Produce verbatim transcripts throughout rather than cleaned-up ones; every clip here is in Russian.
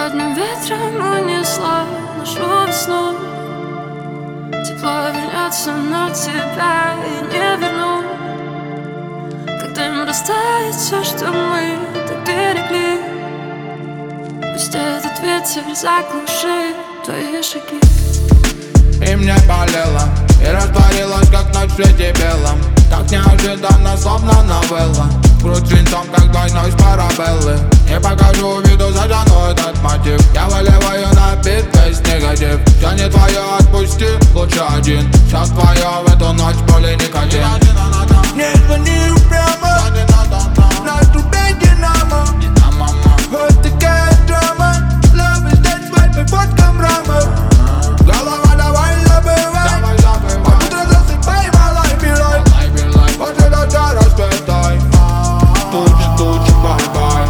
Холодным ветром унесла нашу весну. Тепло вернется, но тебя я не верну. Когда им растает все, что мы так берегли, пусть этот ветер заглушит твои шаги. И мне болело, и растворилась, как ночь в свете белом. Так неожиданно, словно новелла. Грудь свинцом, как двойной с парабеллы. Не покажу виду, затяну этот мотив. Я выливаю на бит весь негатив. Все не твое, отпусти, лучше один. Сейчас твое, в эту ночь более никотин. Не звони упрямо, на трубе динамо. Вот такая драма. Love is dead, свадьбы под камрама. Голова, давай забывай. Под утро засыпай, малай билай. После дождя расцветай. Тучи, тучи, бай-бай.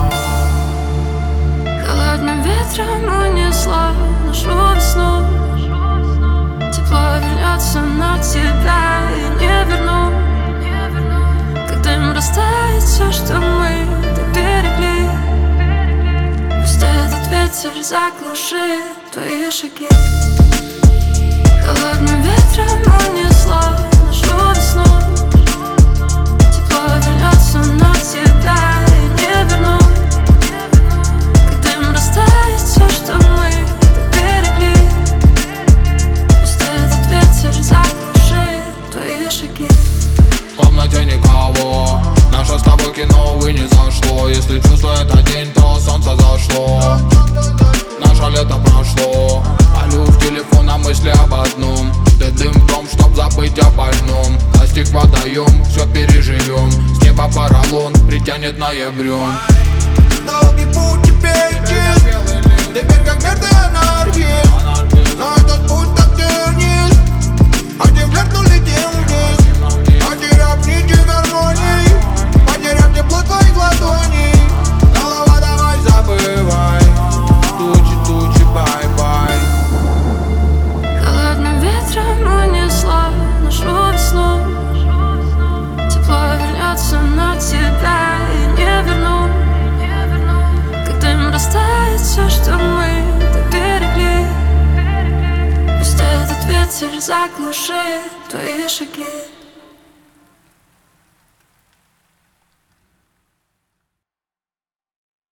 Холодным ветром унесла нашу весну. Тепло вернется, но тебя я не верну. Когда им растает все, что мы так берегли, пусть этот ветер заглушит твои шаги. Холодным ветром унесла нашу весну. Тепло вернется, но тебя я не верну. Когда им растает все, что мы так берегли, пусть этот ветер заглушит твои шаги. В комнате никого, наше с тобой кино, увы, не зашло. Если чувствует один, то солнце зашло. Наше лето прошло. Палю в телефон, а мысли об одном. Ты дым в том, чтоб забыть о больном. Пластик водоем, все переживем. С неба поролон притянет ноябрем. Долгий путь теперь чист. Теперь как мертвый анархист. Но этот путь так тернист. Один вверх, но летим вниз. Потеряв нити гармонии, потеряв тепло твоих ладоней. Голова, давай забывай. Тучи, тучи, бай-бай. Холодным ветром унесла нашу весну. Тепло вернется, но тебя я не верну. Когда им растает все, что мы так берегли, пусть этот ветер заглушит твои шаги.